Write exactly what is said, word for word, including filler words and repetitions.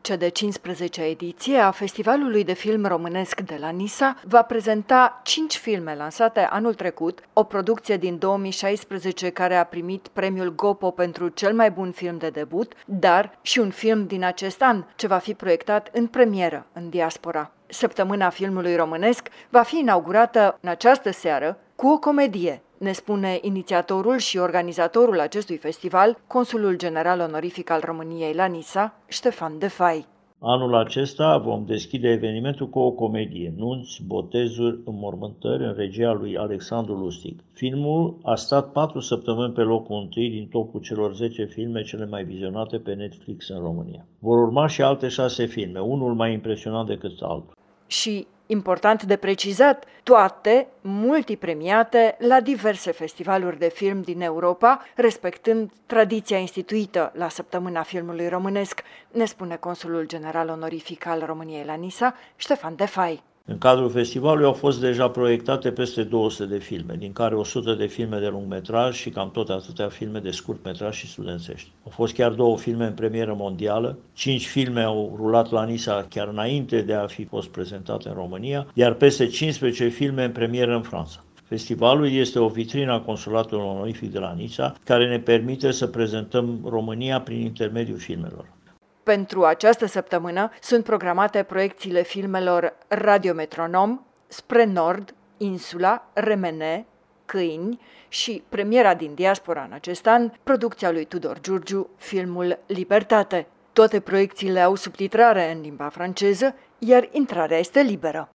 Cea de cincisprezecea ediție a Festivalului de Film Românesc de la Nisa va prezenta cinci filme lansate anul trecut, o producție din două mii șaisprezece care a primit premiul Gopo pentru cel mai bun film de debut, dar și un film din acest an, ce va fi proiectat în premieră în diaspora. Săptămâna filmului românesc va fi inaugurată în această seară cu o comedie, ne spune inițiatorul și organizatorul acestui festival, consulul general onorific al României la Nisa, Ștefan Defai. Anul acesta vom deschide evenimentul cu o comedie, Nunți, botezuri, înmormântări, în regia lui Alexandru Lustig. Filmul a stat patru săptămâni pe locul întâi din topul celor zece filme cele mai vizionate pe Netflix în România. Vor urma și alte șase filme, unul mai impresionant decât altul. Și, important de precizat, toate multipremiate la diverse festivaluri de film din Europa, respectând tradiția instituită la Săptămâna Filmului Românesc, ne spune consulul general onorific al României la Nisa, Ștefan Defai. În cadrul festivalului au fost deja proiectate peste două sute de filme, din care o sută de filme de lungmetraj și cam tot atâtea filme de scurtmetraj și studențești. Au fost chiar două filme în premieră mondială, cinci filme au rulat la Nisa chiar înainte de a fi fost prezentate în România, iar peste cincisprezece filme în premieră în Franța. Festivalul este o vitrină a Consulatului Onorific de la Nisa, care ne permite să prezentăm România prin intermediul filmelor. Pentru această săptămână sunt programate proiecțiile filmelor Radiometronom, Spre Nord, Insula, Remene, Câini și premiera din diaspora în acest an, producția lui Tudor Giurgiu, filmul Libertate. Toate proiecțiile au subtitrare în limba franceză, iar intrarea este liberă.